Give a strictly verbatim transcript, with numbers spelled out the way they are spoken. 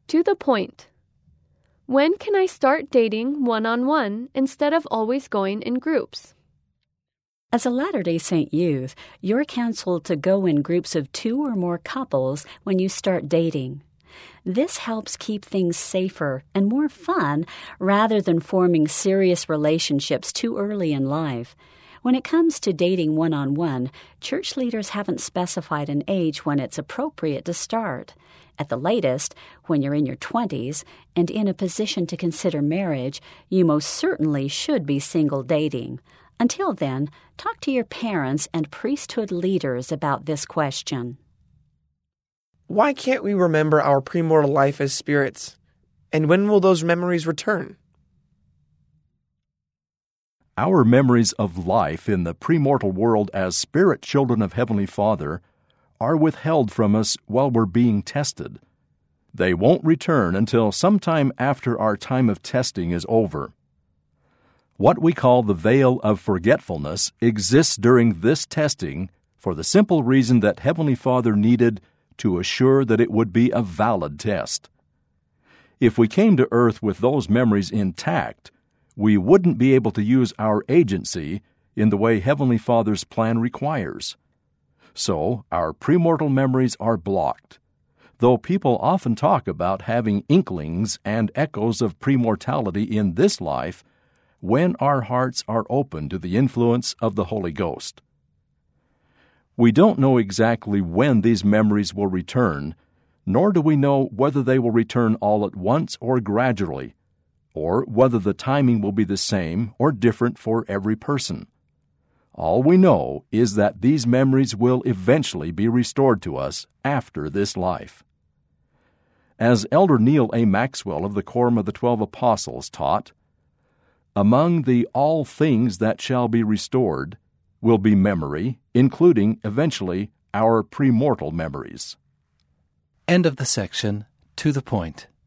To the point. When can I start dating one-on-one instead of always going in groups? As a Latter-day Saint youth, you're counseled to go in groups of two or more couples when you start dating. This helps keep things safer and more fun rather than forming serious relationships too early in life. When it comes to dating one-on-one, church leaders haven't specified an age when it's appropriate to start. At the latest, when you're in your twenties and in a position to consider marriage, you most certainly should be single dating. Until then, talk to your parents and priesthood leaders about this question. Why can't we remember our premortal life as spirits? And when will those memories return? Our memories of life in the premortal world as spirit children of Heavenly Father are withheld from us while we're being tested. They won't return until sometime after our time of testing is over. What we call the veil of forgetfulness exists during this testing for the simple reason that Heavenly Father needed to assure that it would be a valid test. If we came to earth with those memories intact, we wouldn't be able to use our agency in the way Heavenly Father's plan requires. So, our premortal memories are blocked, though people often talk about having inklings and echoes of premortality in this life when our hearts are open to the influence of the Holy Ghost. We don't know exactly when these memories will return, nor do we know whether they will return all at once or gradually, or whether the timing will be the same or different for every person. All we know is that these memories will eventually be restored to us after this life. As Elder Neil A. Maxwell of the Quorum of the Twelve Apostles taught, among the all things that shall be restored will be memory, including, eventually, our premortal memories. End of the section. To the point.